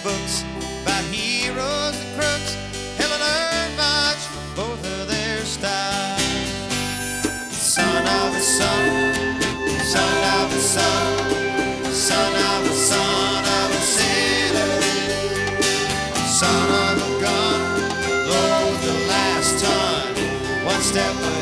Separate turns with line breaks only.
books about heroes and crooks. Hell, I learned much from both of their styles. Son of a son, son of a son, son of a son of a sailor, son of a gun, load the last ton, one step ahead.